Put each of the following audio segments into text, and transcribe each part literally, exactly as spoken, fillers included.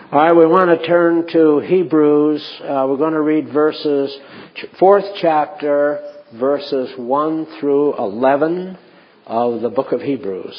All right, we want to turn to Hebrews. Uh, we're going to read verses, fourth chapter, verses one through eleven of the book of Hebrews.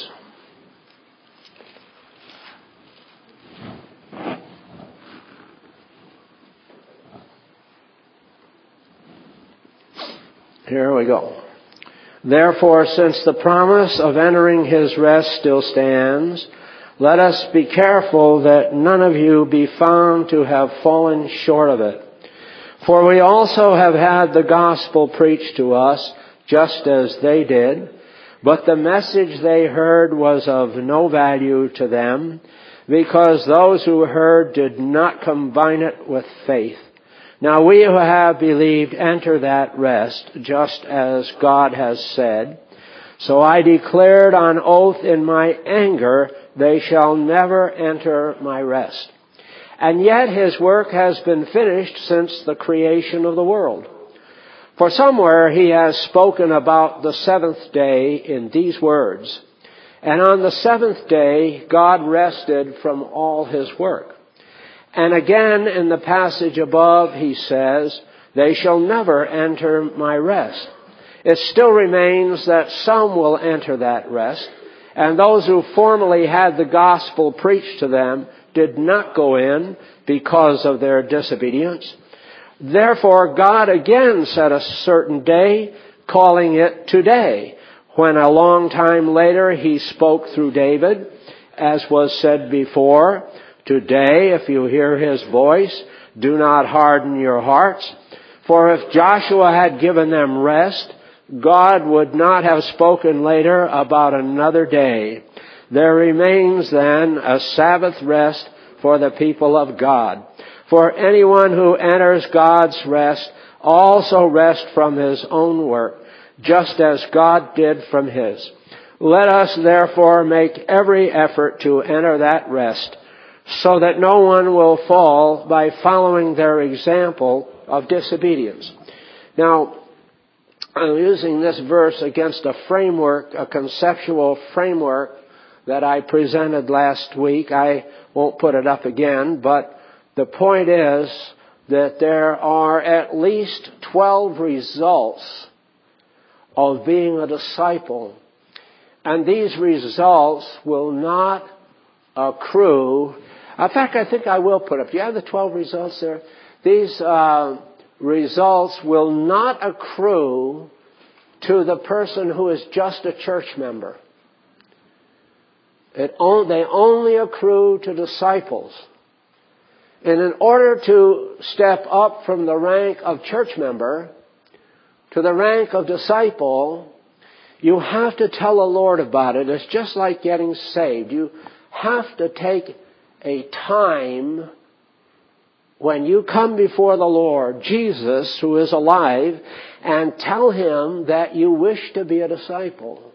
Here we go. Therefore, since the promise of entering his rest still stands, let us be careful that none of you be found to have fallen short of it. For we also have had the gospel preached to us, just as they did, but the message they heard was of no value to them, because those who heard did not combine it with faith. Now we who have believed enter that rest, just as God has said, so I declared on oath in my anger, they shall never enter my rest. And yet his work has been finished since the creation of the world. For somewhere he has spoken about the seventh day in these words, and on the seventh day God rested from all his work. And again in the passage above he says, they shall never enter my rest. It still remains that some will enter that rest, and those who formerly had the gospel preached to them did not go in because of their disobedience. Therefore God again set a certain day, calling it today, when a long time later he spoke through David, as was said before, today, if you hear his voice, do not harden your hearts. For if Joshua had given them rest, God would not have spoken later about another day. There remains then a Sabbath rest for the people of God. For anyone who enters God's rest also rests from his own work, just as God did from his. Let us therefore make every effort to enter that rest, so that no one will fall by following their example of disobedience. Now, I'm using this verse against a framework, a conceptual framework that I presented last week. I won't put it up again, but the point is that there are at least twelve results of being a disciple. And these results will not accrue. In fact, I think I will put up. Do you have the twelve results there? These uh, results will not accrue to the person who is just a church member. It on, they only accrue to disciples. And in order to step up from the rank of church member to the rank of disciple, you have to tell the Lord about it. It's just like getting saved. You have to take a time when you come before the Lord, Jesus, who is alive, and tell him that you wish to be a disciple.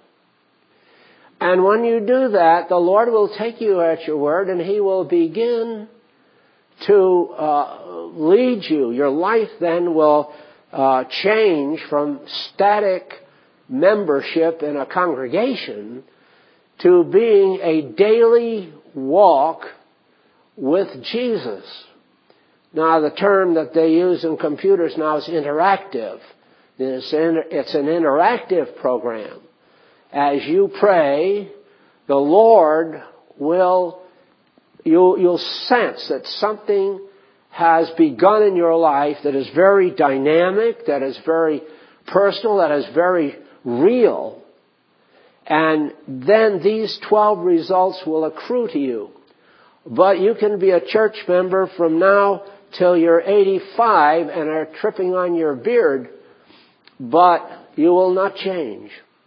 And when you do that, the Lord will take you at your word, and he will begin to uh, lead you. Your life then will uh, change from static membership in a congregation to being a daily walk with Jesus. Now, the term that they use in computers now is interactive. It's, in, it's an interactive program. As you pray, the Lord will, you'll, you'll sense that something has begun in your life that is very dynamic, that is very personal, that is very real. And then these twelve results will accrue to you. But you can be a church member from now till you're eighty-five and are tripping on your beard, but you will not change.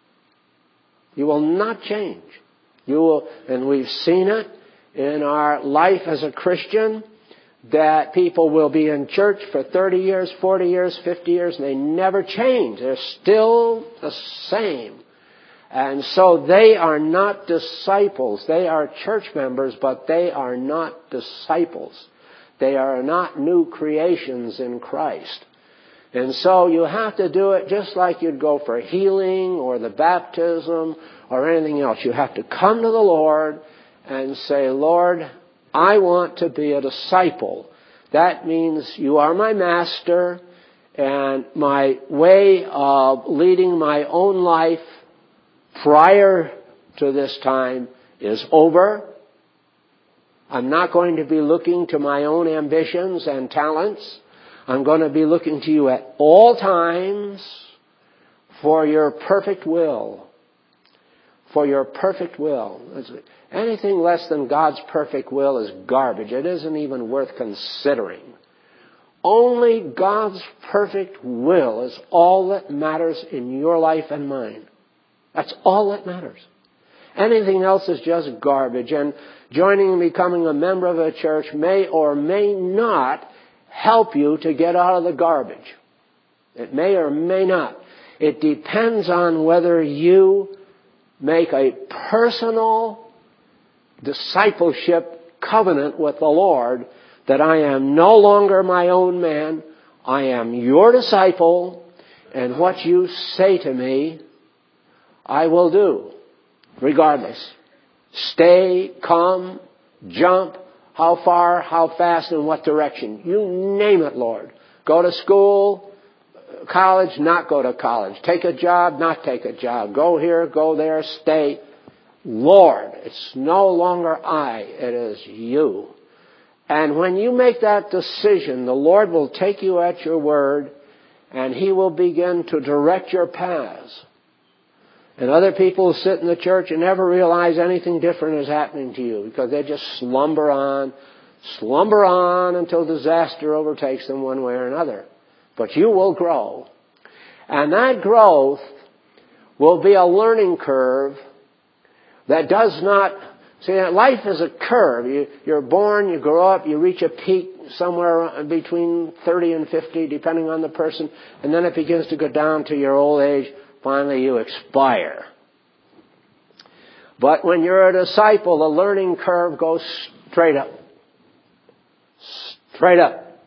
You will not change. You will, and we've seen it in our life as a Christian, that people will be in church for thirty years, forty years, fifty years, and they never change. They're still the same. And so they are not disciples. They are church members, but they are not disciples. They are not new creations in Christ. And so you have to do it just like you'd go for healing or the baptism or anything else. You have to come to the Lord and say, Lord, I want to be a disciple. That means you are my master, and my way of leading my own life prior to this time is over. I'm not going to be looking to my own ambitions and talents. I'm going to be looking to you at all times for your perfect will. For your perfect will. Anything less than God's perfect will is garbage. It isn't even worth considering. Only God's perfect will is all that matters in your life and mine. That's all that matters. Anything else is just garbage. And joining and becoming a member of a church may or may not help you to get out of the garbage. It may or may not. It depends on whether you make a personal discipleship covenant with the Lord that I am no longer my own man. I am your disciple, and what you say to me, I will do, regardless. Stay, come, jump, how far, how fast, in what direction. You name it, Lord. Go to school, college, not go to college. Take a job, not take a job. Go here, go there, stay. Lord, it's no longer I, it is you. And when you make that decision, the Lord will take you at your word, and He will begin to direct your paths. And other people sit in the church and never realize anything different is happening to you because they just slumber on, slumber on until disaster overtakes them one way or another. But you will grow. And that growth will be a learning curve that does not... See, life is a curve. You, you're born, you grow up, you reach a peak somewhere between thirty and fifty, depending on the person, and then it begins to go down to your old age. Finally, you expire. But when you're a disciple, the learning curve goes straight up. Straight up.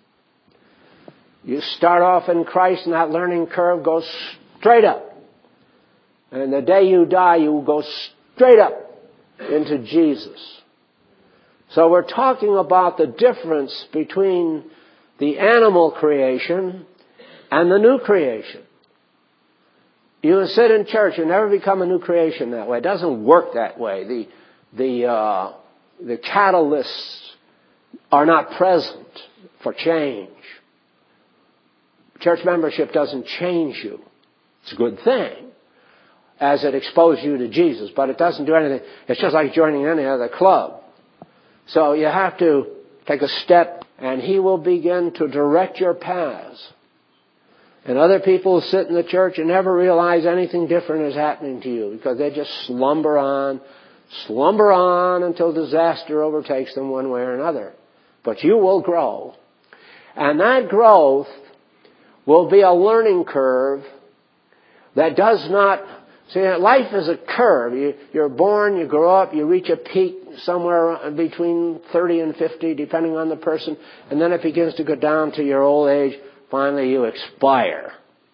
You start off in Christ, and that learning curve goes straight up. And the day you die, you go straight up into Jesus. So we're talking about the difference between the animal creation and the new creation. You sit in church and never become a new creation that way. It doesn't work that way. The the uh, the catalysts are not present for change. Church membership doesn't change you. It's a good thing, as it exposes you to Jesus, but it doesn't do anything. It's just like joining any other club. So you have to take a step, and He will begin to direct your paths. And other people sit in the church and never realize anything different is happening to you because they just slumber on, slumber on until disaster overtakes them one way or another. But you will grow. And that growth will be a learning curve that does not... See, life is a curve. You, you're born, you grow up, you reach a peak somewhere between thirty and fifty, depending on the person, and then it begins to go down to your old age. Finally, you expire.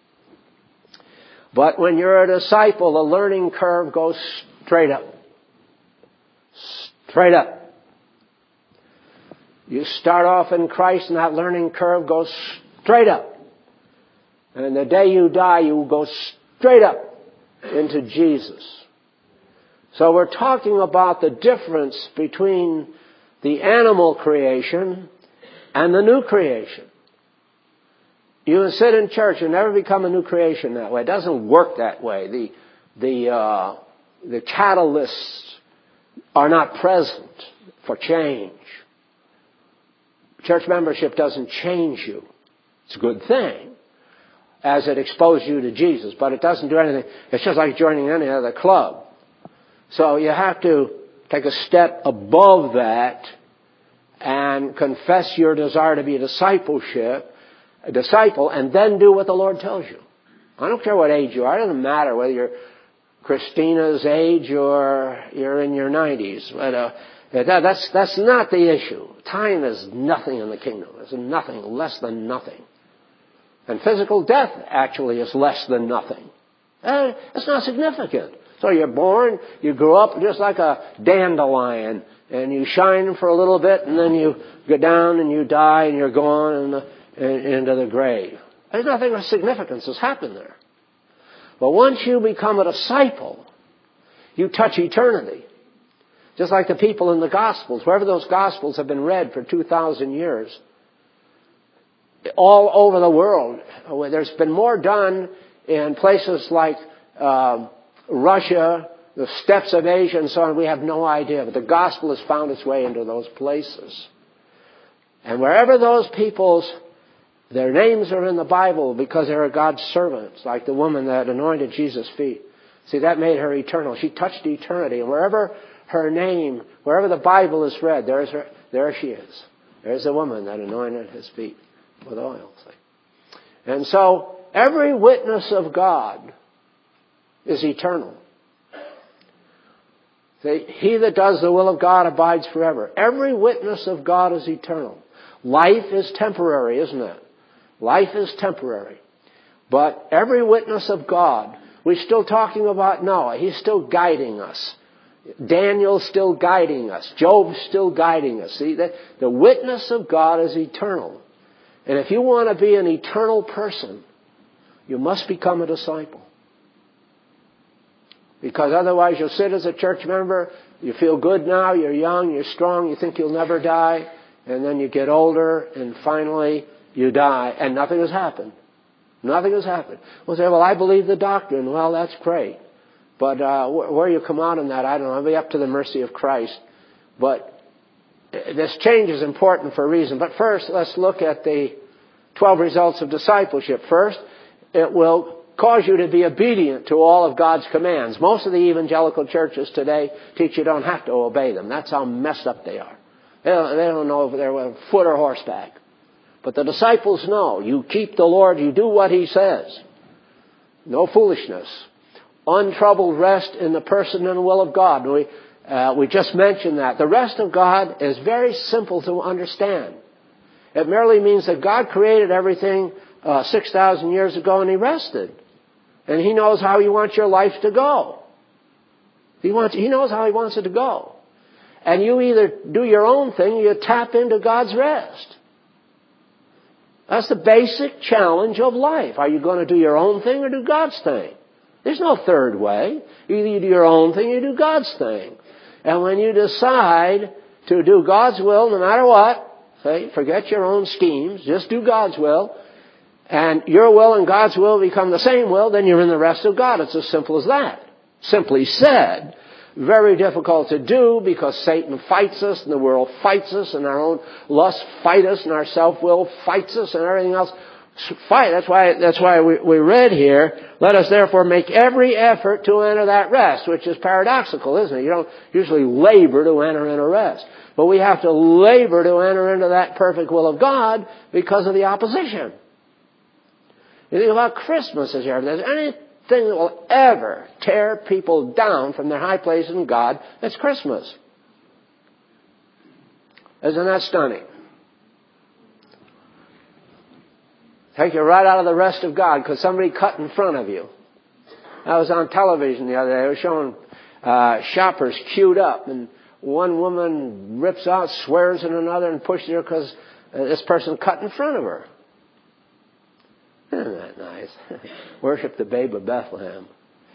But when you're a disciple, the learning curve goes straight up. Straight up. You start off in Christ, and that learning curve goes straight up. And the day you die, you go straight up into Jesus. So we're talking about the difference between the animal creation and the new creation. You sit in church and never become a new creation that way. It doesn't work that way. The the uh, the catalysts are not present for change. Church membership doesn't change you. It's a good thing, as it exposes you to Jesus, but it doesn't do anything. It's just like joining any other club. So you have to take a step above that and confess your desire to be a discipleship, a disciple, and then do what the Lord tells you. I don't care what age you are. It doesn't matter whether you're Christina's age or you're in your nineties. But, uh, that, that's, that's not the issue. Time is nothing in the kingdom. It's nothing, less than nothing. And physical death actually is less than nothing. Uh, it's not significant. So you're born, you grow up just like a dandelion. and you shine for a little bit, and then you go down and you die and you're gone in the, in, into the grave. There's nothing of significance has happened there. But once you become a disciple, you touch eternity. Just like the people in the Gospels. Wherever those Gospels have been read for two thousand years, all over the world, there's been more done in places like uh, Russia, the steppes of Asia and so on. We have no idea. But the gospel has found its way into those places. And wherever those people's, their names are in the Bible because they are God's servants, like the woman that anointed Jesus' feet. See, that made her eternal. She touched eternity. And wherever her name, wherever the Bible is read, there's her, there she is. There's the woman that anointed his feet with oil. See? And so, every witness of God is eternal. See, he that does the will of God abides forever. Every witness of God is eternal. Life is temporary, isn't it? Life is temporary. But every witness of God, we're still talking about Noah. He's still guiding us. Daniel's still guiding us. Job's still guiding us. See, the, the witness of God is eternal. And if you want to be an eternal person, you must become a disciple. Because otherwise you'll sit as a church member, you feel good now, you're young, you're strong, you think you'll never die, and then you get older, and finally you die, and nothing has happened. Nothing has happened. We'll say, well, I believe the doctrine. Well, that's great. But uh, where you come out on that, I don't know. It'll be up to the mercy of Christ. But this change is important for a reason. But first, let's look at the twelve results of discipleship. First, it will cause you to be obedient to all of God's commands. Most of the evangelical churches today teach you don't have to obey them. That's how messed up they are. They don't, they don't know if they're on foot or horseback. But the disciples know. You keep the Lord, you do what He says. No foolishness. Untroubled rest in the person and will of God. We, uh, we just mentioned that. The rest of God is very simple to understand. It merely means that God created everything uh, six thousand years ago and He rested. And He knows how He wants your life to go. He wants, He knows how He wants it to go. And you either do your own thing or you tap into God's rest. That's the basic challenge of life. Are you going to do your own thing or do God's thing? There's no third way. Either you do your own thing or you do God's thing. And when you decide to do God's will, no matter what, say, forget your own schemes, just do God's will, and your will and God's will become the same will, then you're in the rest of God. It's as simple as that. Simply said, very difficult to do because Satan fights us and the world fights us and our own lusts fight us and our self-will fights us and everything else. Fight. That's why, that's why we, we read here, let us therefore make every effort to enter that rest, which is paradoxical, isn't it? You don't usually labor to enter into rest. But we have to labor to enter into that perfect will of God because of the opposition. You think about Christmas this year. If there's anything that will ever tear people down from their high place in God, it's Christmas. Isn't that stunning? Take you right out of the rest of God because somebody cut in front of you. I was on television the other day. They were showing uh, shoppers queued up, and one woman rips out, swears at another, and pushes her because uh, this person cut in front of her. Isn't that nice? Worship the babe of Bethlehem.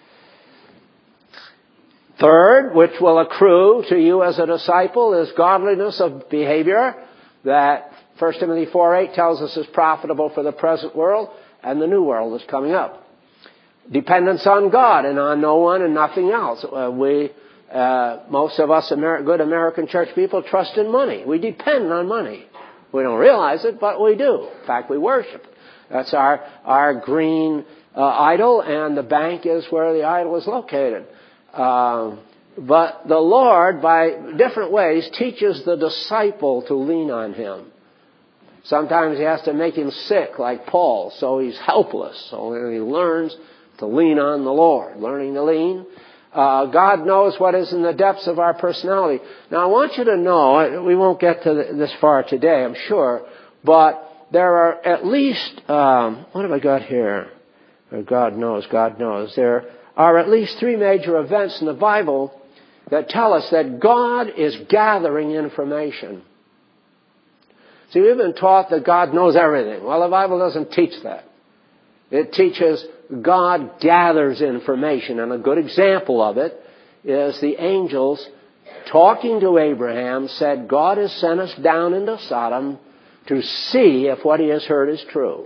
Third, which will accrue to you as a disciple, is godliness of behavior that First Timothy four eight tells us is profitable for the present world and the new world is coming up. Dependence on God and on no one and nothing else. Uh, we, uh, most of us Amer- good American church people trust in money. We depend on money. We don't realize it, but we do. In fact, we worship it. That's our, our green uh, idol, and the bank is where the idol is located. Uh, but the Lord, by different ways, teaches the disciple to lean on Him. Sometimes He has to make him sick, like Paul, so he's helpless. So he learns to lean on the Lord. Learning to lean. Uh, God knows what is in the depths of our personality. Now, I want you to know, we won't get to this far today, I'm sure, but there are at least, um, what have I got here? God knows, God knows. There are at least three major events in the Bible that tell us that God is gathering information. See, we've been taught that God knows everything. Well, the Bible doesn't teach that. It teaches God gathers information. And a good example of it is the angels talking to Abraham said, God has sent us down into Sodom to see if what he has heard is true.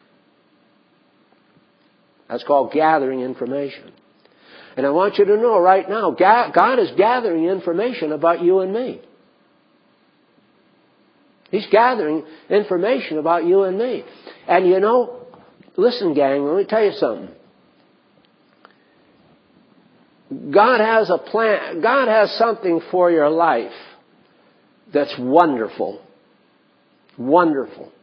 That's called gathering information. And I want you to know right now, God is gathering information about you and me. He's gathering information about you and me. And you know, listen, gang, let me tell you something. God has a plan. God has something for your life that's wonderful. Wonderful.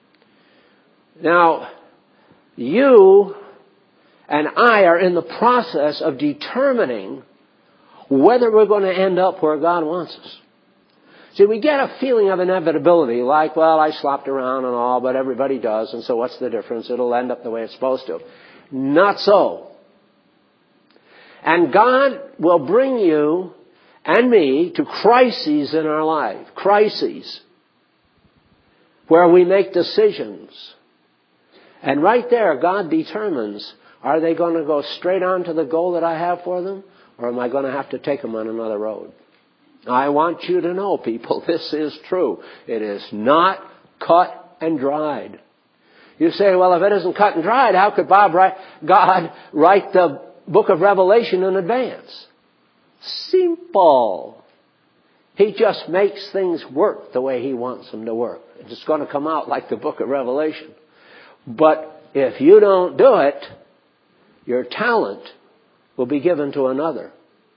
Now, you and I are in the process of determining whether we're going to end up where God wants us. See, we get a feeling of inevitability, like, well, I slopped around and all, but everybody does, and so what's the difference? It'll end up the way it's supposed to. Not so. And God will bring you and me to crises in our life. Crises. Where we make decisions. And right there, God determines, are they going to go straight on to the goal that I have for them? Or am I going to have to take them on another road? I want you to know, people, this is true. It is not cut and dried. You say, well, if it isn't cut and dried, how could Bob write, God write the book of Revelation in advance? Simple. He just makes things work the way he wants them to work. It's going to come out like the book of Revelation. But if you don't do it, your talent will be given to another.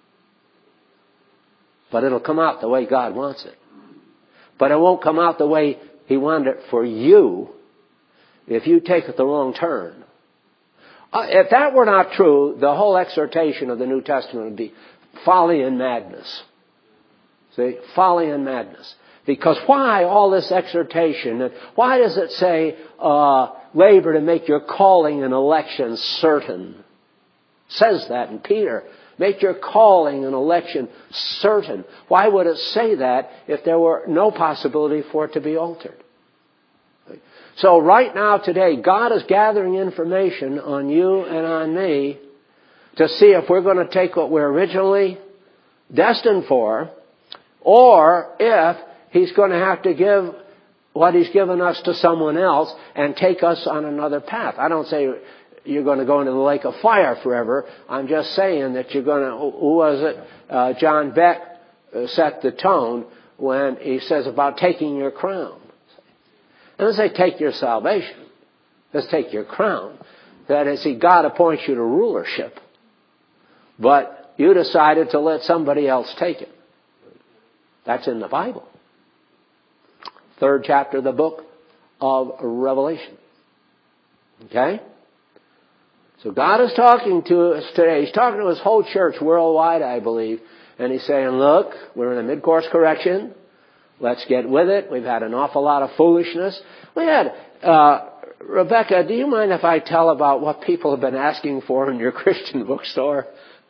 But it'll come out the way God wants it. But it won't come out the way he wanted it for you if you take it the wrong turn. Uh, if that were not true, the whole exhortation of the New Testament would be folly and madness. See? Folly and madness. Because why all this exhortation? And why does it say, uh, labor to make your calling and election certain? It says that in Peter. Make your calling and election certain. Why would it say that if there were no possibility for it to be altered? So right now, today, God is gathering information on you and on me to see if we're going to take what we're originally destined for, or if he's going to have to give what he's given us to someone else and take us on another path. I don't say you're going to go into the lake of fire forever. I'm just saying that you're going to, who was it? Uh, John Beck uh, set the tone when he says about taking your crown. It doesn't say take your salvation. Just take your crown. That is, see, God appoints you to rulership. But you decided to let somebody else take it. That's in the Bible. Third chapter of the book of Revelation. Okay? So God is talking to us today. He's talking to his whole church worldwide, I believe. And he's saying, look, we're in a mid-course correction. Let's get with it. We've had an awful lot of foolishness. We had, uh, Rebecca, do you mind if I tell about what people have been asking for in your Christian bookstore?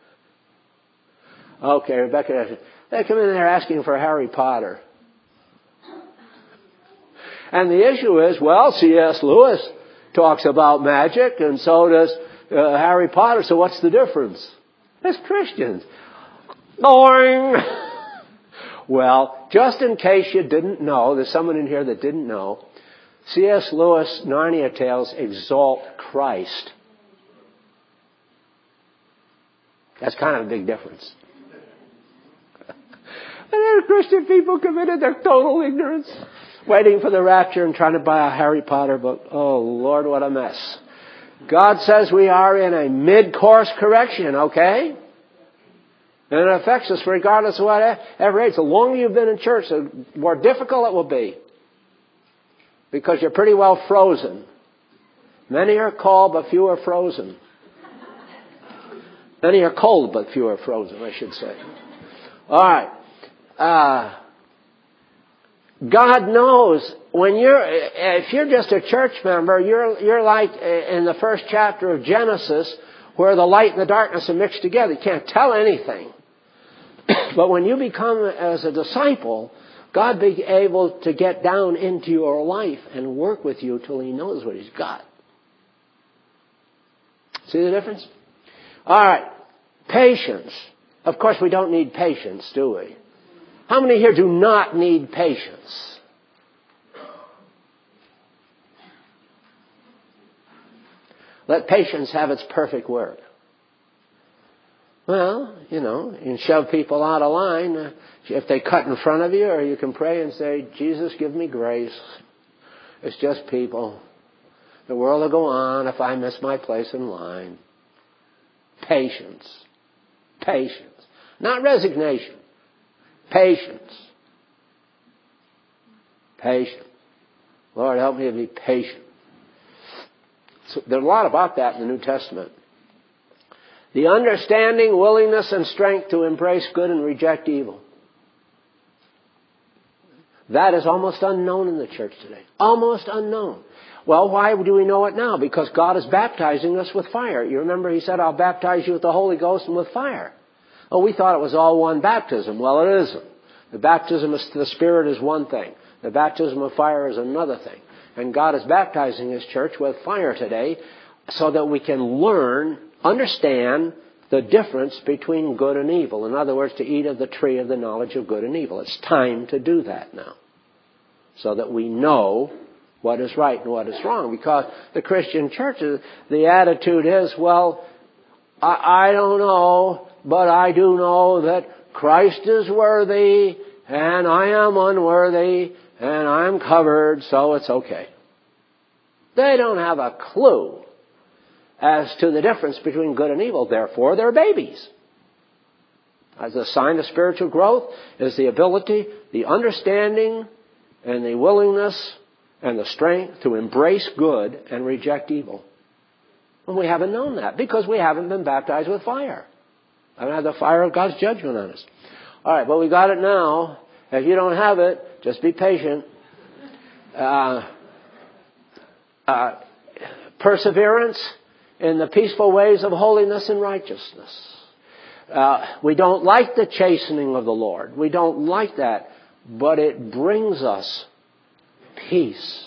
Okay, Rebecca, they come in there asking for Harry Potter. And the issue is, well, C S Lewis talks about magic, and so does uh, Harry Potter, so what's the difference? As Christians. Boing! Well, just in case you didn't know, there's someone in here that didn't know, C S Lewis' Narnia Tales exalt Christ. That's kind of a big difference. And there are Christian people committed their total ignorance, waiting for the rapture and trying to buy a Harry Potter book. Oh, Lord, what a mess. God says we are in a mid-course correction, okay? And it affects us regardless of whatever age. The longer you've been in church, the more difficult it will be. Because you're pretty well frozen. Many are called, but few are frozen. Many are cold, but few are frozen, I should say. All right. Uh, God knows when you're, if you're just a church member, you're, you're like in the first chapter of Genesis, where the light and the darkness are mixed together. You can't tell anything. But when you become as a disciple, God be able to get down into your life and work with you till He knows what He's got. See the difference? All right. Patience. Of course, we don't need patience, do we? How many here do not need patience? Let patience have its perfect work. Well, you know, you can shove people out of line uh, if they cut in front of you, or you can pray and say, Jesus, give me grace. It's just people. The world will go on if I miss my place in line. Patience. Patience. Not resignation. Patience. Patience. Lord, help me to be patient. So there's a lot about that in the New Testament. The understanding, willingness, and strength to embrace good and reject evil. That is almost unknown in the church today. Almost unknown. Well, why do we know it now? Because God is baptizing us with fire. You remember He said, I'll baptize you with the Holy Ghost and with fire. Oh, we thought it was all one baptism. Well, it isn't. The baptism of the Spirit is one thing. The baptism of fire is another thing. And God is baptizing His church with fire today so that we can learn, understand the difference between good and evil. In other words, to eat of the tree of the knowledge of good and evil. It's time to do that now. So that we know what is right and what is wrong. Because the Christian church, the attitude is, well, I, I don't know, but I do know that Christ is worthy and I am unworthy and I'm covered, so it's okay. They don't have a clue as to the difference between good and evil. Therefore, they're babies. As a sign of spiritual growth is the ability, the understanding, and the willingness and the strength to embrace good and reject evil. And we haven't known that because we haven't been baptized with fire. I haven't had the fire of God's judgment on us. All right, but we got it now. If you don't have it, just be patient. Uh, uh, perseverance in the peaceful ways of holiness and righteousness. Uh, we don't like the chastening of the Lord. We don't like that. But it brings us peace.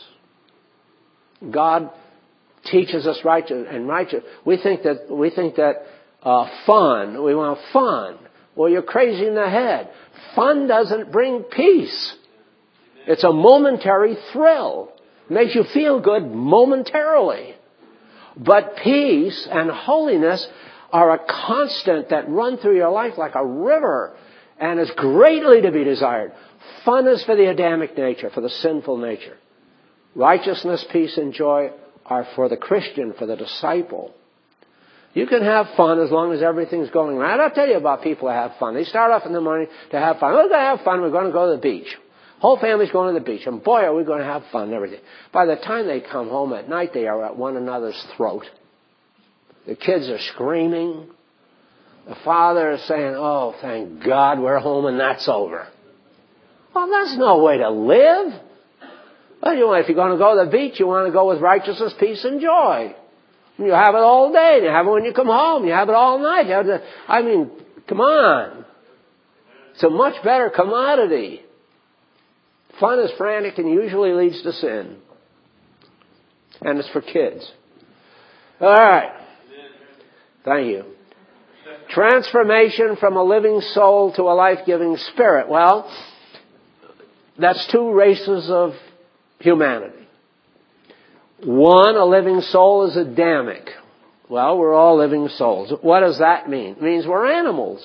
God teaches us righteous and righteous. We think that we think that uh, fun. We want fun. Well, you're crazy in the head. Fun doesn't bring peace. It's a momentary thrill. It makes you feel good momentarily. But peace and holiness are a constant that run through your life like a river and is greatly to be desired. Fun is for the Adamic nature, for the sinful nature. Righteousness, peace, and joy are for the Christian, for the disciple. You can have fun as long as everything's going right. I'll tell you about people who have fun. They start off in the morning to have fun. We're going to have fun. We're going to go to the beach. Whole family's going to the beach. And boy, are we going to have fun and everything. By the time they come home at night, they are at one another's throat. The kids are screaming. The father is saying, oh, thank God we're home and that's over. Well, that's no way to live. Well, you know, if you're going to go to the beach, you want to go with righteousness, peace, and joy. You have it all day. You have it when you come home. You have it all night. You have the, I mean, come on. It's a much better commodity. Fun is frantic and usually leads to sin. And it's for kids. All right. Thank you. Transformation from a living soul to a life-giving spirit. Well, that's two races of humanity. One, a living soul, is Adamic. Well, we're all living souls. What does that mean? It means we're animals.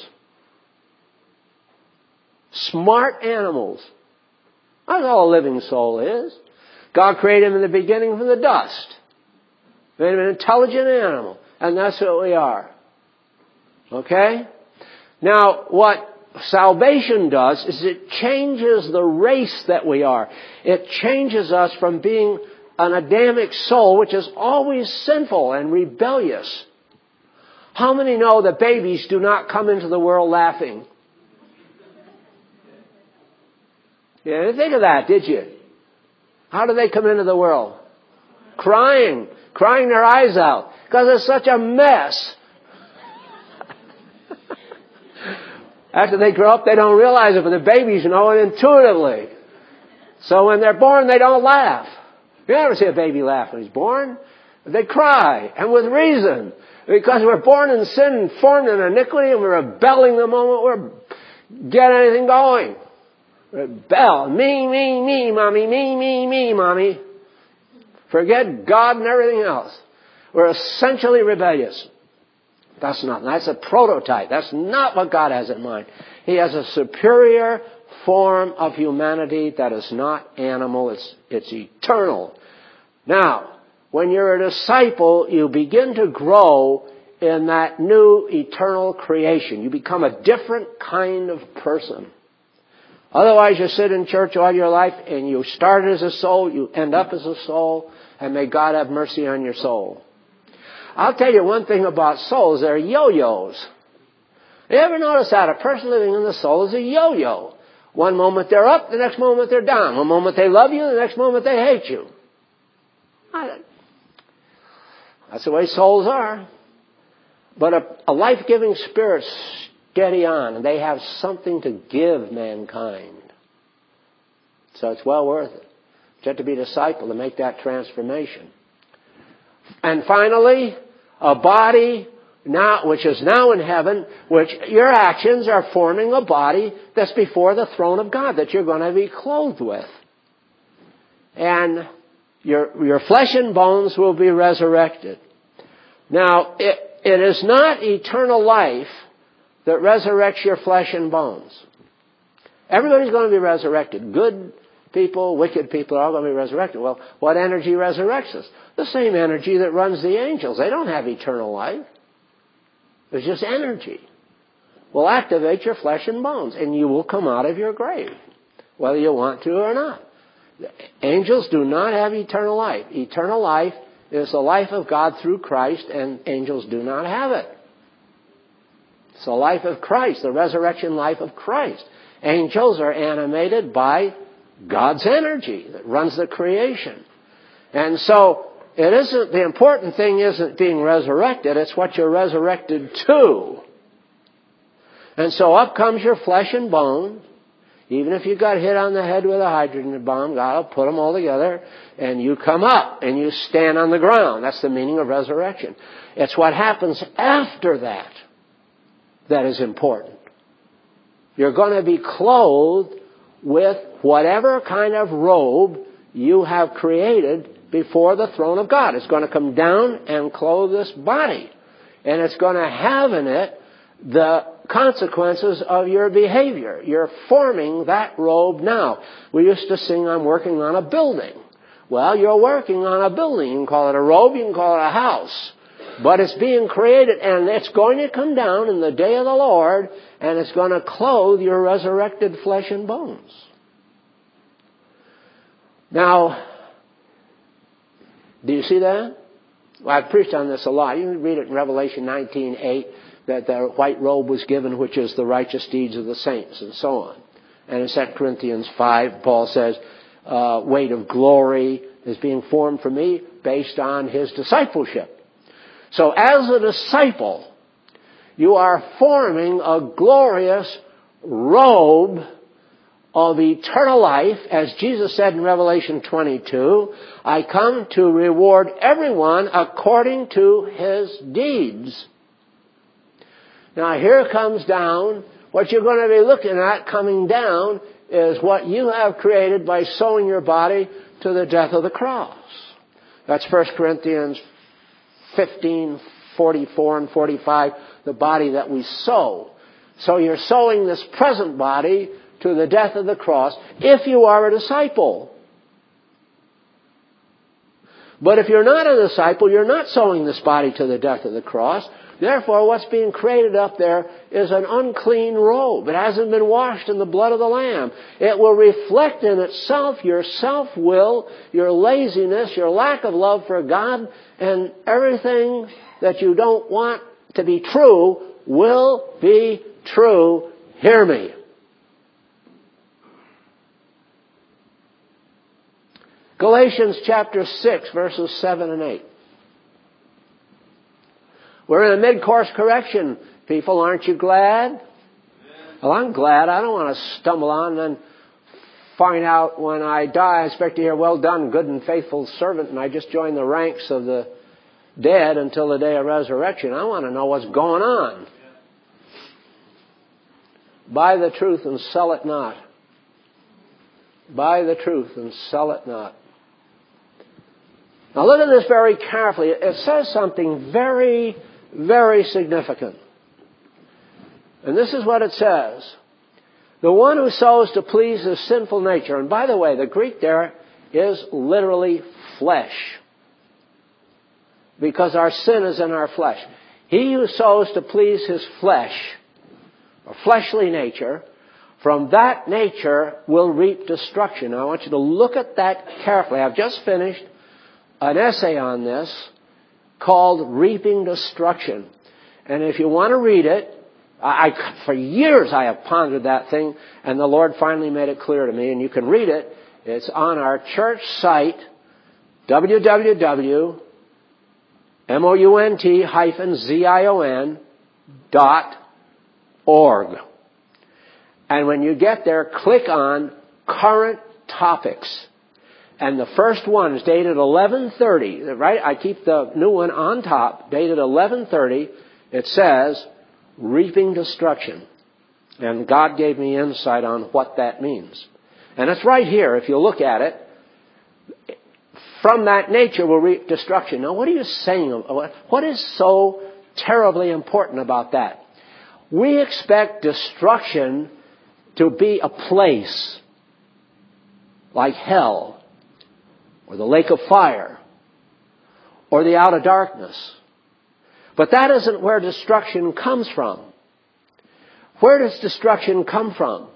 Smart animals. That's all a living soul is. God created him in the beginning from the dust. Made him an intelligent animal. And that's what we are. Okay? Now, what salvation does is it changes the race that we are. It changes us from being an Adamic soul, which is always sinful and rebellious. How many know that babies do not come into the world laughing? You didn't think of that, did you? How do they come into the world? Crying. Crying their eyes out. Because it's such a mess. After they grow up, they don't realize it, but the babies know it intuitively. So when they're born, they don't laugh. You never see a baby laugh when he's born. They cry, and with reason. Because we're born in sin and formed in iniquity, and we're rebelling the moment we're getting anything going. Rebel. Me, me, me, mommy. Me, me, me, mommy. Forget God and everything else. We're essentially rebellious. That's not. That's a prototype. That's not what God has in mind. He has a superior form of humanity that is not animal. It's, it's eternal. Now, when you're a disciple, you begin to grow in that new eternal creation. You become a different kind of person. Otherwise, you sit in church all your life and you start as a soul, you end up as a soul, and may God have mercy on your soul. I'll tell you one thing about souls, they're yo-yos. You ever notice that? A person living in the soul is a yo-yo. One moment they're up, the next moment they're down. One moment they love you, the next moment they hate you. That's the way souls are. But a, a life-giving spirit steady on, and they have something to give mankind. So it's well worth it. You have to be a disciple to make that transformation. And finally, a body now, which is now in heaven, which your actions are forming a body that's before the throne of God that you're going to be clothed with. And your, your flesh and bones will be resurrected. Now, it, it is not eternal life that resurrects your flesh and bones. Everybody's going to be resurrected. Good people, wicked people are all going to be resurrected. Well, what energy resurrects us? The same energy that runs the angels. They don't have eternal life. There's just energy. Will activate your flesh and bones, and you will come out of your grave, whether you want to or not. Angels do not have eternal life. Eternal life is the life of God through Christ, and angels do not have it. It's the life of Christ, the resurrection life of Christ. Angels are animated by God's energy that runs the creation. And so it isn't, the important thing isn't being resurrected, it's what you're resurrected to. And so up comes your flesh and bone. Even if you got hit on the head with a hydrogen bomb, God will put them all together, and you come up and you stand on the ground. That's the meaning of resurrection. It's what happens after that that is important. You're going to be clothed with whatever kind of robe you have created before the throne of God. It's going to come down and clothe this body. And it's going to have in it the consequences of your behavior. You're forming that robe now. We used to sing, I'm working on a building. Well, you're working on a building. You can call it a robe, you can call it a house. But it's being created, and it's going to come down in the day of the Lord, and it's going to clothe your resurrected flesh and bones. Now, do you see that? Well, I've preached on this a lot. You can read it in Revelation nineteen eight. That the white robe was given, which is the righteous deeds of the saints, and so on. And in Second Corinthians five, Paul says, uh, weight of glory is being formed for me based on his discipleship. So as a disciple, you are forming a glorious robe of eternal life. As Jesus said in Revelation twenty-two, I come to reward everyone according to his deeds. Now here comes down, what you're going to be looking at coming down is what you have created by sowing your body to the death of the cross. That's First Corinthians fifteen, forty-four and forty-five, the body that we sow. So you're sowing this present body to the death of the cross if you are a disciple. But if you're not a disciple, you're not sowing this body to the death of the cross. Therefore, what's being created up there is an unclean robe. It hasn't been washed in the blood of the Lamb. It will reflect in itself your self-will, your laziness, your lack of love for God, and everything that you don't want to be true will be true. Hear me. Galatians chapter six, verses seven and eight. We're in a mid-course correction. People, aren't you glad? Well, I'm glad. I don't want to stumble on and find out when I die, I expect to hear, well done, good and faithful servant, and I just joined the ranks of the dead until the day of resurrection. I want to know what's going on. Buy the truth and sell it not. Buy the truth and sell it not. Now look at this very carefully. It says something very, very significant. And this is what it says. The one who sows to please his sinful nature. And by the way, the Greek there is literally flesh. Because our sin is in our flesh. He who sows to please his flesh, or fleshly nature, from that nature will reap destruction. Now I want you to look at that carefully. I've just finished an essay on this called Reaping Destruction. And if you want to read it, I, for years I have pondered that thing, and the Lord finally made it clear to me, and you can read it. It's on our church site, w w w dot mount zion dot org. And when you get there, click on Current Topics. And the first one is dated eleven thirty, right? I keep the new one on top, dated eleven thirty. It says, Reaping Destruction. And God gave me insight on what that means. And it's right here, if you look at it. From that nature will reap destruction. Now, what are you saying? What is so terribly important about that? We expect destruction to be a place like hell, or the lake of fire, or the outer darkness. But that isn't where destruction comes from. Where does destruction come from?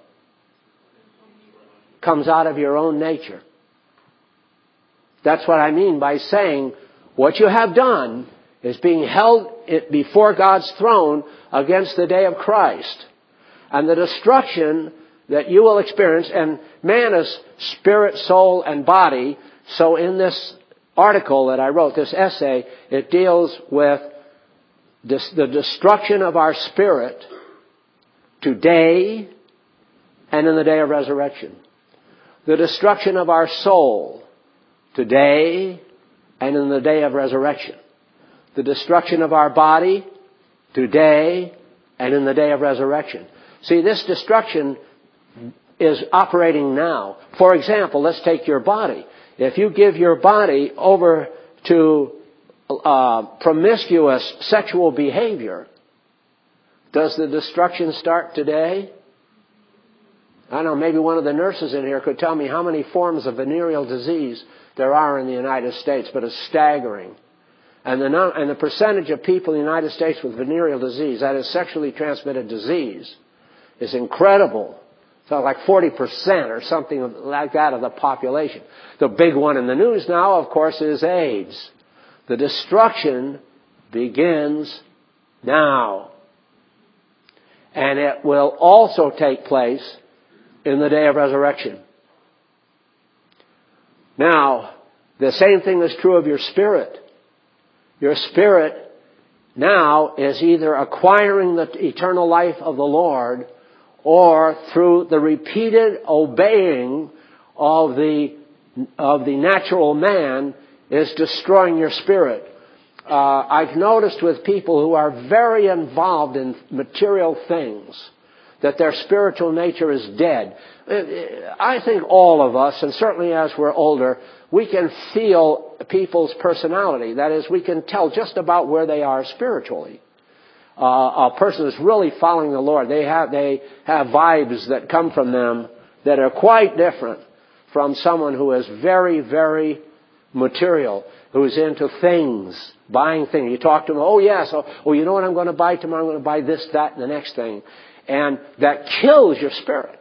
Comes out of your own nature. That's what I mean by saying what you have done is being held before God's throne against the day of Christ. And the destruction that you will experience, and man is spirit, soul, and body. So in this article that I wrote, this essay, it deals with this, the destruction of our spirit today and in the day of resurrection. The destruction of our soul today and in the day of resurrection. The destruction of our body today and in the day of resurrection. See, this destruction is operating now. For example, let's take your body. If you give your body over to uh, promiscuous sexual behavior, does the destruction start today? I don't know, maybe one of the nurses in here could tell me how many forms of venereal disease there are in the United States, but it's staggering. And the, and the percentage of people in the United States with venereal disease, that is sexually transmitted disease, is incredible. So like forty percent or something like that of the population. The big one in the news now, of course, is AIDS. The destruction begins now. And it will also take place in the day of resurrection. Now, the same thing is true of your spirit. Your spirit now is either acquiring the eternal life of the Lord, or through the repeated obeying of the of the natural man is destroying your spirit. Uh, I've noticed with people who are very involved in material things that their spiritual nature is dead. I think all of us, and certainly as we're older, we can feel people's personality. That is, we can tell just about where they are spiritually. Uh, a person is really following the Lord. They have they have vibes that come from them that are quite different from someone who is very, very material, who's into things, buying things. You talk to them, oh yes, oh, oh you know what I'm going to buy tomorrow? I'm going to buy this, that, and the next thing. And that kills your spirit.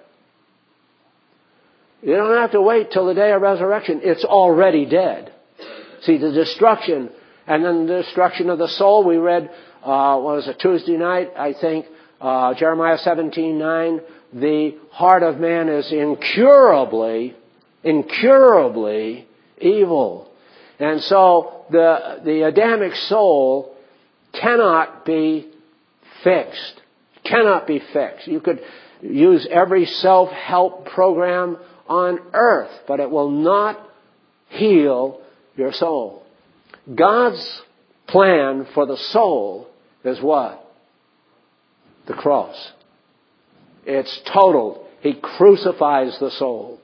You don't have to wait till the day of resurrection. It's already dead. See, the destruction, and then the destruction of the soul. We read, uh, what was it, Tuesday night, I think, uh, Jeremiah seventeen nine. The heart of man is incurably, incurably evil. And so the, the Adamic soul cannot be fixed. Cannot be fixed. You could, use every self-help program on earth, but it will not heal your soul. God's plan for the soul is what? The cross. It's total. He crucifies the soul.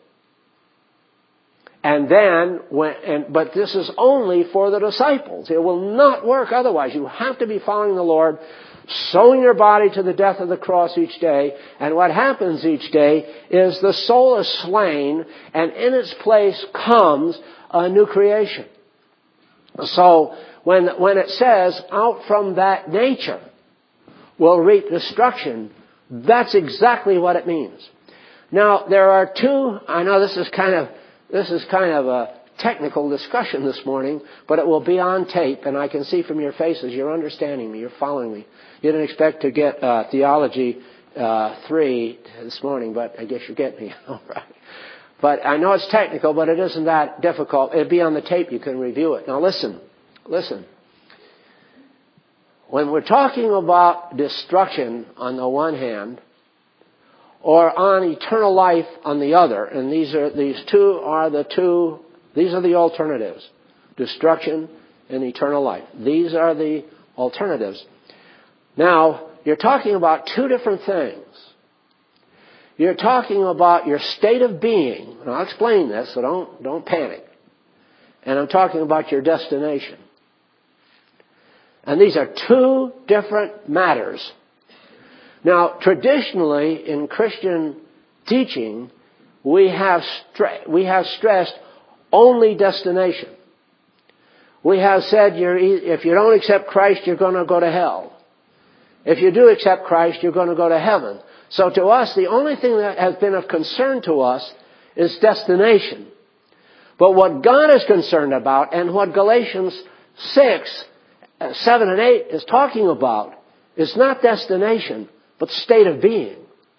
And then, when, and, but this is only for the disciples. It will not work otherwise. You have to be following the Lord, sowing your body to the death of the cross each day. And what happens each day is the soul is slain, and in its place comes a new creation. So, when, when it says, out from that nature will reap destruction, that's exactly what it means. Now, there are two, I know this is kind of, this is kind of a technical discussion this morning, but it will be on tape, and I can see from your faces you're understanding me, you're following me. You didn't expect to get uh, Theology uh, three this morning, but I guess you're getting me. All right. But I know it's technical, but it isn't that difficult. It'll be on the tape. You can review it. Now listen, listen. When we're talking about destruction on the one hand, or on eternal life on the other, and these are these two are the two, these are the alternatives. Destruction and eternal life. These are the alternatives. Now, you're talking about two different things. You're talking about your state of being, and I'll explain this, so don't, don't panic. And I'm talking about your destination. And these are two different matters. Now, traditionally in Christian teaching, we have stre- we have stressed only destination. We have said you're e- if you don't accept Christ, you're going to go to hell. If you do accept Christ, you're going to go to heaven. So to us, the only thing that has been of concern to us is destination. But what God is concerned about, and what Galatians six, seven and eight is talking about, is not destination, but state of being.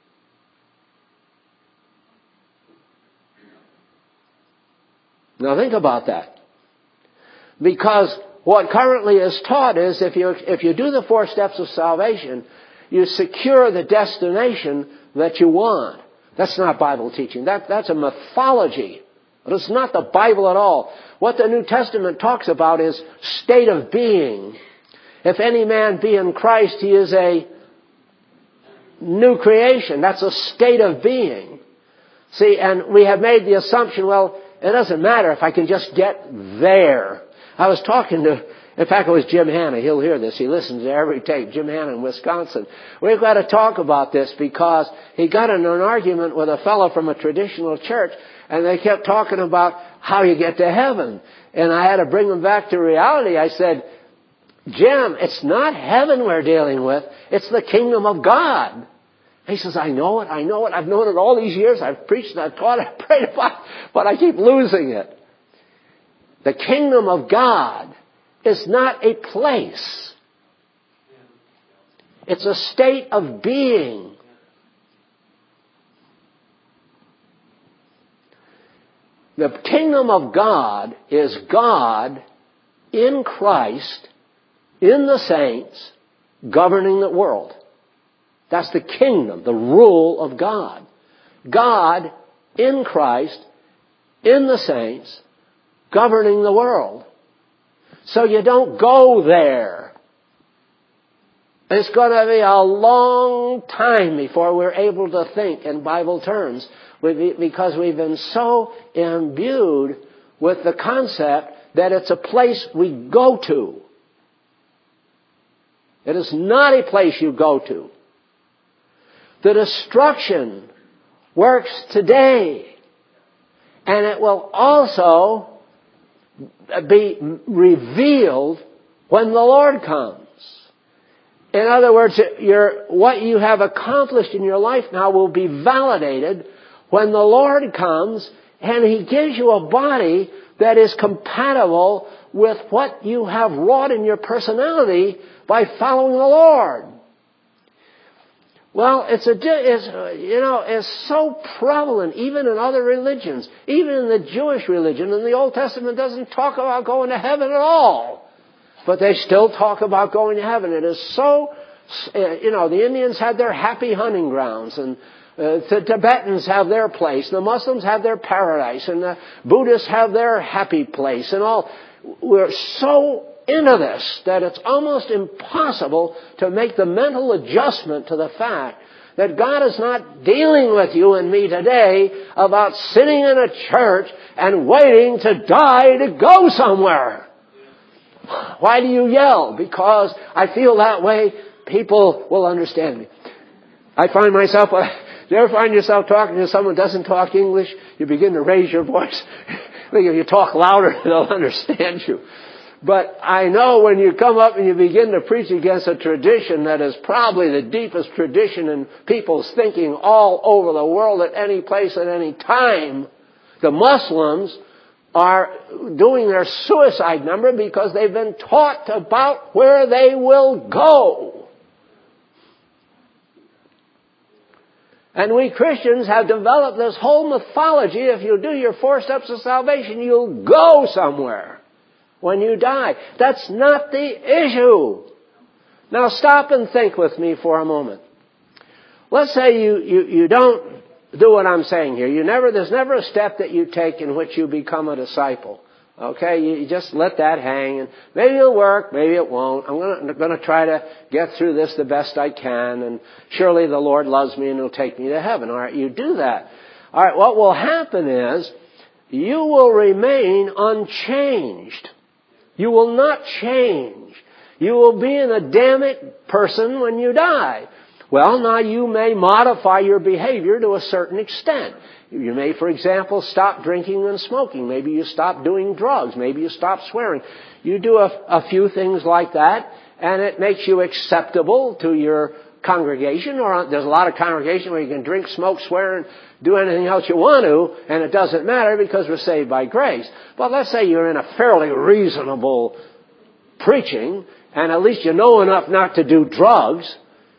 Now think about that. Because what currently is taught is if you, if you do the four steps of salvation, you secure the destination that you want. That's not Bible teaching. That, that's a mythology. But it's not the Bible at all. What the New Testament talks about is state of being. If any man be in Christ, he is a new creation. That's a state of being. See, and we have made the assumption, well, it doesn't matter if I can just get there. I was talking to, in fact, it was Jim Hanna. He'll hear this. He listens to every tape. Jim Hanna in Wisconsin. We've got to talk about this because he got in an argument with a fellow from a traditional church, and they kept talking about how you get to heaven. And I had to bring them back to reality. I said, Jim, it's not heaven we're dealing with. It's the kingdom of God. He says, I know it, I know it. I've known it all these years. I've preached and I've taught, I've prayed about it, but I keep losing it. The kingdom of God is not a place. It's a state of being. The kingdom of God is God in Christ, in the saints, governing the world. That's the kingdom, the rule of God. God in Christ, in the saints, governing the world. So you don't go there. It's going to be a long time before we're able to think in Bible terms, because we've been so imbued with the concept that it's a place we go to. It is not a place you go to. The destruction works today, and it will also be revealed when the Lord comes. In other words, your, what you have accomplished in your life now will be validated when the Lord comes and He gives you a body that is compatible with what you have wrought in your personality by following the Lord. Well, it's a, it's, you know, it's so prevalent even in other religions, even in the Jewish religion. And the Old Testament doesn't talk about going to heaven at all. But they still talk about going to heaven. It is so, you know, the Indians had their happy hunting grounds, and Uh, the Tibetans have their place, the Muslims have their paradise, and the Buddhists have their happy place, and all. We're so into this that it's almost impossible to make the mental adjustment to the fact that God is not dealing with you and me today about sitting in a church and waiting to die to go somewhere. Why do you yell? Because I feel that way. People will understand me. I find myself, do you ever find yourself talking to someone who doesn't talk English? You begin to raise your voice. If you talk louder, they'll understand you. But I know when you come up and you begin to preach against a tradition that is probably the deepest tradition in people's thinking all over the world at any place at any time, the Muslims are doing their suicide number because they've been taught about where they will go. And we Christians have developed this whole mythology. If you do your four steps of salvation, you'll go somewhere when you die. That's not the issue. Now stop and think with me for a moment. Let's say you, you, you don't do what I'm saying here. You never, there's never a step that you take in which you become a disciple. Okay, you just let that hang, and maybe it'll work, maybe it won't. I'm gonna, I'm gonna try to get through this the best I can, and surely the Lord loves me and He'll take me to heaven. All right, you do that. All right, what will happen is you will remain unchanged. You will not change. You will be an Adamic person when you die. Well, now you may modify your behavior to a certain extent. You may, for example, stop drinking and smoking. Maybe you stop doing drugs. Maybe you stop swearing. You do a, a few things like that, and it makes you acceptable to your congregation. Or there's a lot of congregation where you can drink, smoke, swear, and do anything else you want to, and it doesn't matter because we're saved by grace. But let's say you're in a fairly reasonable preaching, and at least you know enough not to do drugs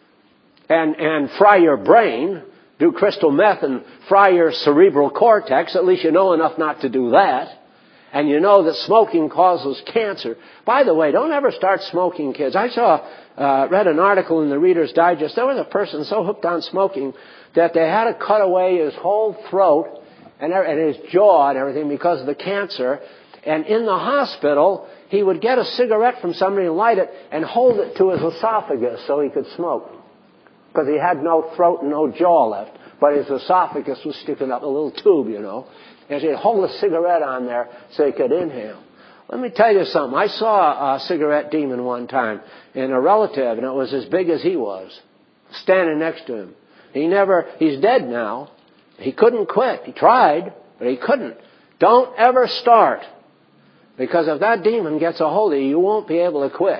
and, and fry your brain, do crystal meth and fry your cerebral cortex. At least you know enough not to do that. And you know that smoking causes cancer. By the way, don't ever start smoking, kids. I saw, uh, read an article in the Reader's Digest. There was a person so hooked on smoking that they had to cut away his whole throat and, and his jaw and everything because of the cancer. And in the hospital, he would get a cigarette from somebody and light it and hold it to his esophagus so he could smoke. Because he had no throat and no jaw left. But his esophagus was sticking up a little tube, you know. And so he'd hold a cigarette on there so he could inhale. Let me tell you something. I saw a cigarette demon one time in a relative, and it was as big as he was, standing next to him. He never, he's dead now. He couldn't quit. He tried, but he couldn't. Don't ever start. Because if that demon gets a hold of you, you won't be able to quit.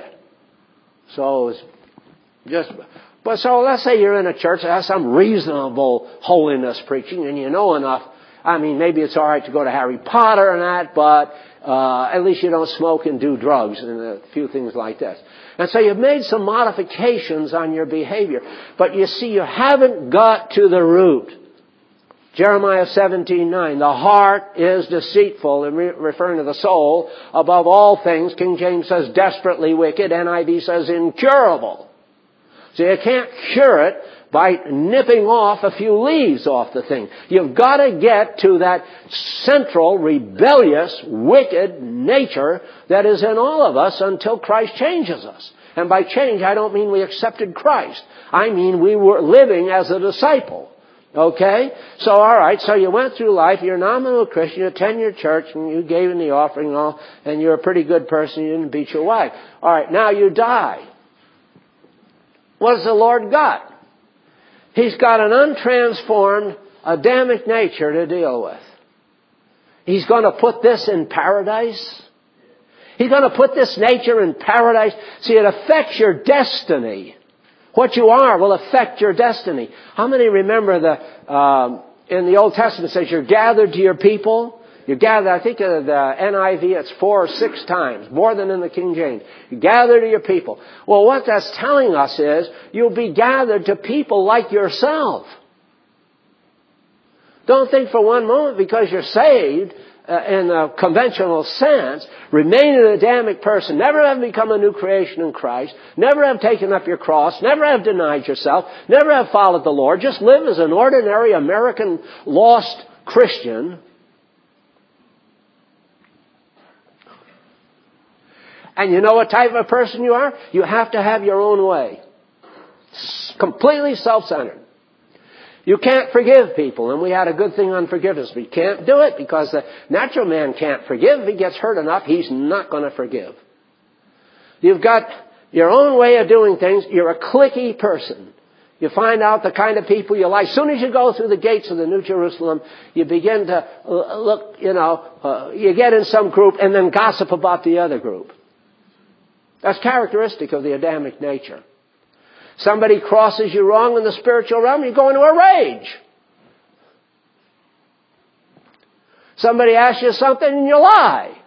So it's just... But so let's say you're in a church that has some reasonable holiness preaching, and you know enough. I mean, maybe it's all right to go to Harry Potter and that, but uh, at least you don't smoke and do drugs and a few things like that. And so you've made some modifications on your behavior. But you see, you haven't got to the root. Jeremiah seventeen nine, the heart is deceitful, and re- referring to the soul, above all things. King James says desperately wicked. N I V says incurable. So you can't cure it by nipping off a few leaves off the thing. You've got to get to that central, rebellious, wicked nature that is in all of us until Christ changes us. And by change, I don't mean we accepted Christ. I mean we were living as a disciple. Okay? So, all right, so you went through life, you're a nominal Christian, you attend your church, and you gave in the offering and all, and you're a pretty good person, you didn't beat your wife. All right, now you die. What has the Lord got? He's got an untransformed Adamic nature to deal with. He's going to put this in paradise. He's going to put this nature in paradise. See, it affects your destiny. What you are will affect your destiny. How many remember the, um, in the Old Testament it says you're gathered to your people? You gather, I think of the N I V, it's four or six times, more than in the King James. You gather to your people. Well, what that's telling us is you'll be gathered to people like yourself. Don't think for one moment because you're saved uh, in a conventional sense, remain an Adamic person, never have become a new creation in Christ, never have taken up your cross, never have denied yourself, never have followed the Lord, just live as an ordinary American lost Christian, and you know what type of person you are? You have to have your own way. It's completely self-centered. You can't forgive people, and we had a good thing on forgiveness. We can't do it because the natural man can't forgive. If he gets hurt enough, he's not going to forgive. You've got your own way of doing things. You're a cliquey person. You find out the kind of people you like. As soon as you go through the gates of the New Jerusalem, you begin to look, you know, uh, you get in some group and then gossip about the other group. That's characteristic of the Adamic nature. Somebody crosses you wrong in the spiritual realm, you go into a rage. Somebody asks you something and you lie.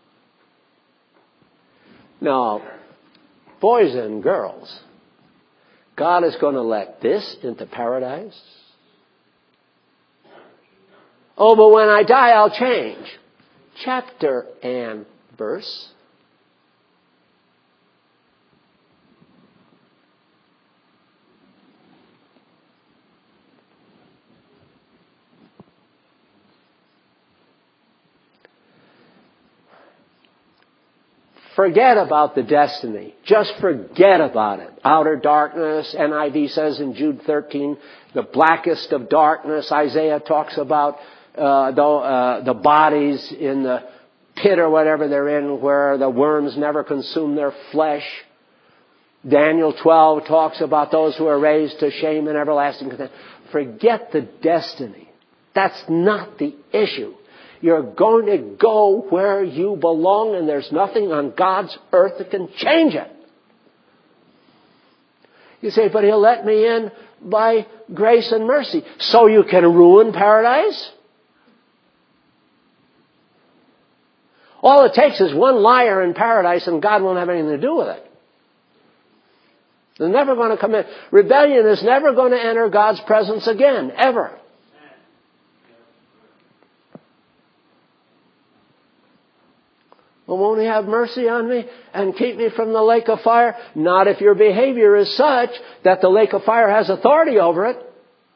No, boys and girls, God is going to let this into paradise. Oh, but when I die, I'll change. Chapter and verse. Forget about the destiny. Just forget about it. Outer darkness, N I V says in Jude thirteen, the blackest of darkness. Isaiah talks about uh, the, uh, the bodies in the pit or whatever they're in where the worms never consume their flesh. Daniel twelve talks about those who are raised to shame and everlasting contempt. Forget the destiny. That's not the issue. You're going to go where you belong, and there's nothing on God's earth that can change it. You say, but He'll let me in by grace and mercy. So you can ruin paradise? All it takes is one liar in paradise, and God won't have anything to do with it. They're never going to come in. Rebellion is never going to enter God's presence again, ever. Well, won't He have mercy on me and keep me from the lake of fire? Not if your behavior is such that the lake of fire has authority over it.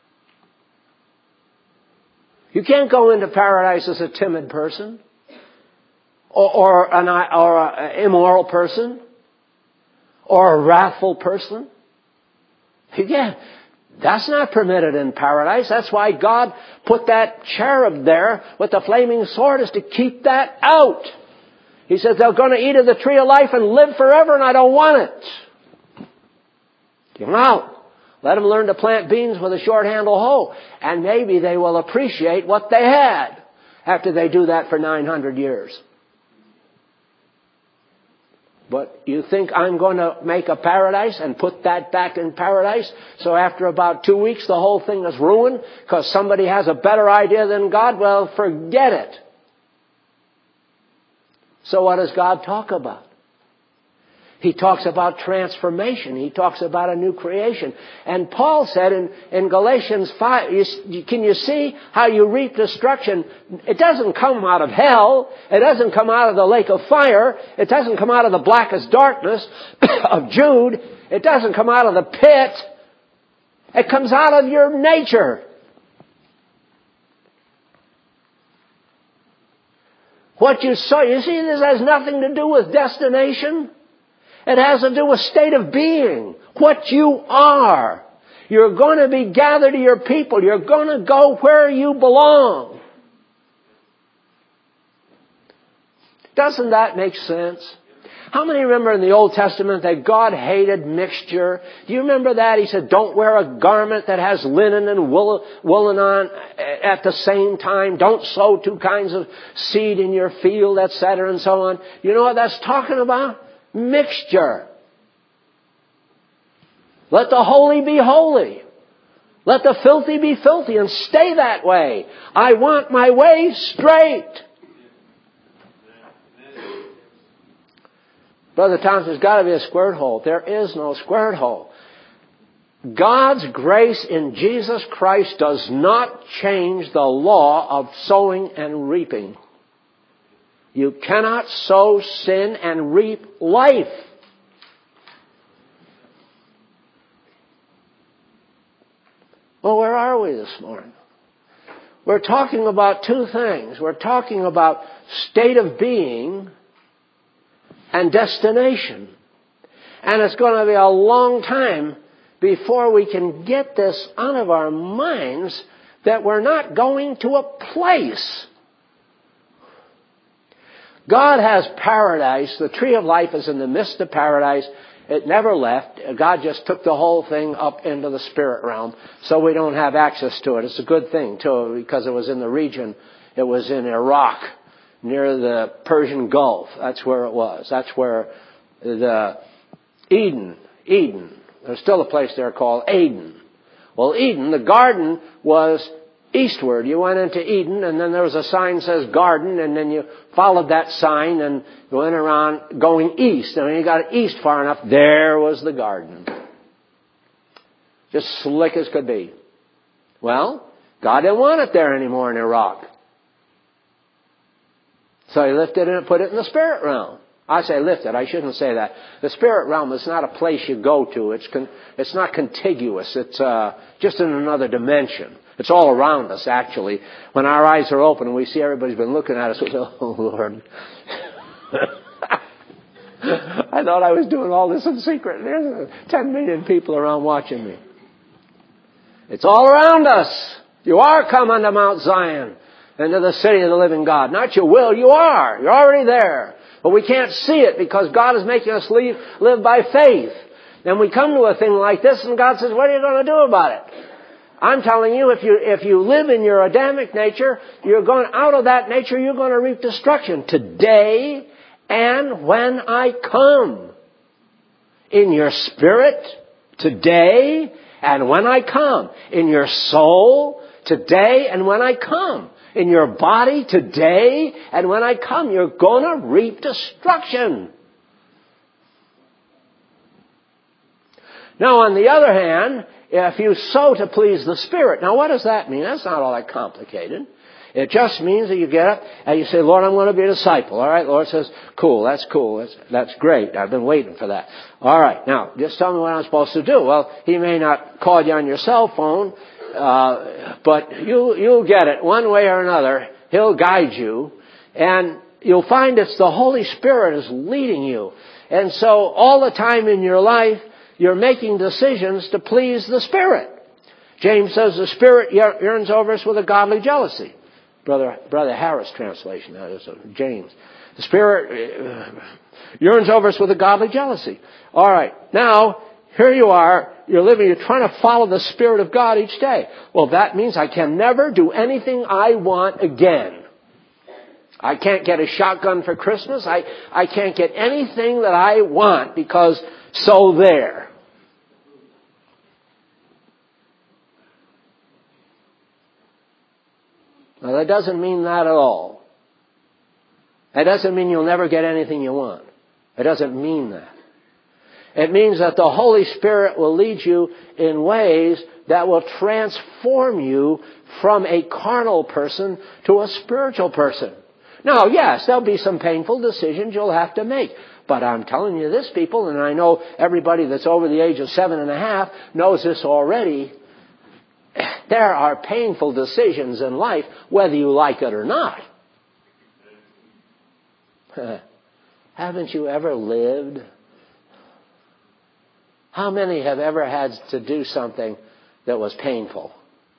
You can't go into paradise as a timid person or, or an or an immoral person or a wrathful person. Again, that's not permitted in paradise. That's why God put that cherub there with the flaming sword, is to keep that out. He says they're going to eat of the tree of life and live forever, and I don't want it. Get them out. Let them learn to plant beans with a short-handled hoe, and maybe they will appreciate what they had after they do that for nine hundred years. But you think I'm going to make a paradise and put that back in paradise, so after about two weeks the whole thing is ruined because somebody has a better idea than God? Well, forget it. So what does God talk about? He talks about transformation. He talks about a new creation. And Paul said in, in Galatians five, you, can you see how you reap destruction? It doesn't come out of hell. It doesn't come out of the lake of fire. It doesn't come out of the blackest darkness of Jude. It doesn't come out of the pit. It comes out of your nature. What you saw, you see, this has nothing to do with destination. It has to do with state of being. What you are. You're going to be gathered to your people. You're going to go where you belong. Doesn't that make sense? How many remember in the Old Testament that God hated mixture? Do you remember that? He said, don't wear a garment that has linen and wool, woolen on at the same time. Don't sow two kinds of seed in your field, et cetera, and so on. You know what that's talking about? Mixture. Let the holy be holy. Let the filthy be filthy, and stay that way. I want my way straight. Brother Thompson, there's got to be a squirt hole. There is no squirt hole. God's grace in Jesus Christ does not change the law of sowing and reaping. You cannot sow sin and reap life. Well, where are we this morning? We're talking about two things. We're talking about state of being and destination. And it's going to be a long time before we can get this out of our minds that we're not going to a place. God has paradise. The tree of life is in the midst of paradise. It never left. God just took the whole thing up into the spirit realm, so we don't have access to it. It's a good thing, too, because it was in the region. It was in Iraq, near the Persian Gulf. That's where it was. That's where the Eden, Eden, there's still a place there called Eden. Well, Eden, the garden, was eastward. You went into Eden, and then there was a sign that says garden, and then you followed that sign and you went around going east. And when you got east far enough, there was the garden. Just slick as could be. Well, God didn't want it there anymore in Iraq. So He lifted it and put it in the spirit realm. I say lifted. I shouldn't say that. The spirit realm is not a place you go to. It's con- it's not contiguous. It's uh, just in another dimension. It's all around us, actually. When our eyes are open and we see everybody's been looking at us, we say, oh, Lord. I thought I was doing all this in secret. There's ten million people around watching me. It's all around us. You are come unto Mount Zion, into the city of the living God. Not you will, you are. You're already there. But we can't see it because God is making us live, live by faith. Then we come to a thing like this and God says, what are you going to do about it? I'm telling you, if you if you live in your Adamic nature, you're going out of that nature, you're going to reap destruction today and when I come. In your spirit today and when I come. In your soul today and when I come. In your body today and when I come. You're going to reap destruction. Now, on the other hand, if you sow to please the Spirit. Now, what does that mean? That's not all that complicated. It just means that you get up and you say, Lord, I'm going to be a disciple. All right, Lord says, cool, that's cool. That's, that's great. I've been waiting for that. All right, now, just tell me what I'm supposed to do. Well, He may not call you on your cell phone, uh, but you, you'll get it one way or another. He'll guide you. And you'll find it's the Holy Spirit is leading you. And so all the time in your life, you're making decisions to please the Spirit. James says the Spirit yearns over us with a godly jealousy. Brother Brother Harris translation, that is James. The Spirit yearns over us with a godly jealousy. All right, now, here you are, you're living, you're trying to follow the Spirit of God each day. Well, that means I can never do anything I want again. I can't get a shotgun for Christmas. I, I can't get anything that I want because so there. Now, that doesn't mean that at all. That doesn't mean you'll never get anything you want. It doesn't mean that. It means that the Holy Spirit will lead you in ways that will transform you from a carnal person to a spiritual person. Now, yes, there'll be some painful decisions you'll have to make. But I'm telling you this, people, and I know everybody that's over the age of seven and a half knows this already. There are painful decisions in life, whether you like it or not. Haven't you ever lived? How many have ever had to do something that was painful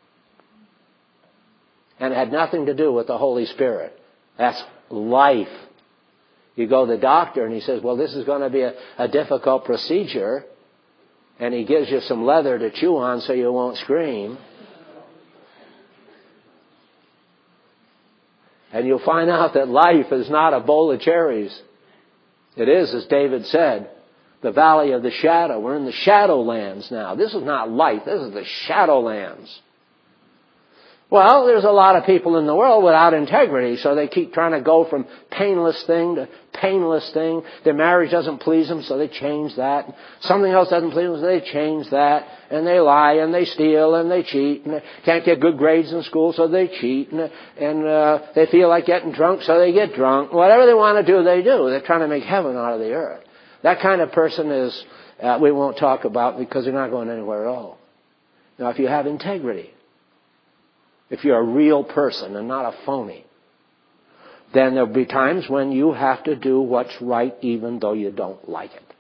and had nothing to do with the Holy Spirit? That's life. You go to the doctor and he says, well, this is going to be a, a difficult procedure. And he gives you some leather to chew on so you won't scream. And you'll find out that life is not a bowl of cherries. It is, as David said, the valley of the shadow. We're in the shadow lands now. This is not life. This is the shadow lands. Well, there's a lot of people in the world without integrity, so they keep trying to go from painless thing to painless thing. Their marriage doesn't please them, so they change that. Something else doesn't please them, so they change that. And they lie, and they steal, and they cheat, and they can't get good grades in school, so they cheat, and, and uh, they feel like getting drunk, so they get drunk. Whatever they want to do, they do. They're trying to make heaven out of the earth. That kind of person is, uh, we won't talk about because they're not going anywhere at all. Now, if you have integrity, if you're a real person and not a phony, then there'll be times when you have to do what's right even though you don't like it.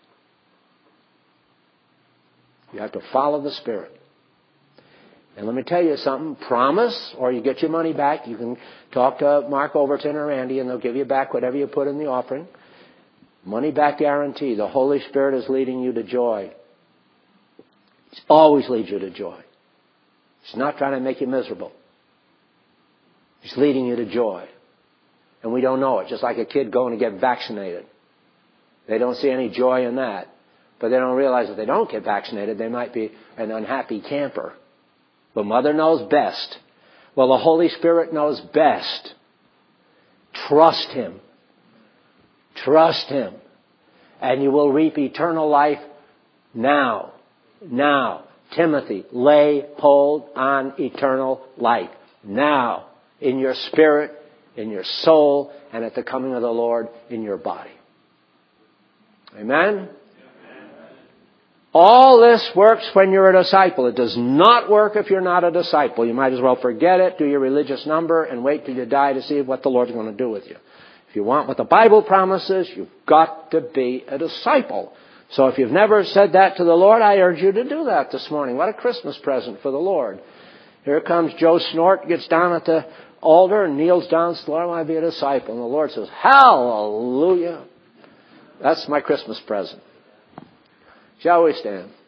You have to follow the Spirit. And let me tell you something, promise or you get your money back. You can talk to Mark Overton or Andy and they'll give you back whatever you put in the offering. Money back guarantee. The Holy Spirit is leading you to joy. He always leads you to joy. He's not trying to make you miserable. He's leading you to joy. And we don't know it. Just like a kid going to get vaccinated. They don't see any joy in that. But they don't realize if they don't get vaccinated, they might be an unhappy camper. But Mother knows best. Well, the Holy Spirit knows best. Trust Him. Trust Him. And you will reap eternal life now. Now. Timothy, lay hold on eternal life. Now. In your spirit, in your soul, and at the coming of the Lord in your body. Amen? All this works when you're a disciple. It does not work if you're not a disciple. You might as well forget it, do your religious number, and wait till you die to see what the Lord's going to do with you. If you want what the Bible promises, you've got to be a disciple. So if you've never said that to the Lord, I urge you to do that this morning. What a Christmas present for the Lord. Here comes Joe Snort, gets down at the altar and kneels down and says, Lord, I want to be a disciple. And the Lord says, hallelujah. That's my Christmas present. Shall we stand?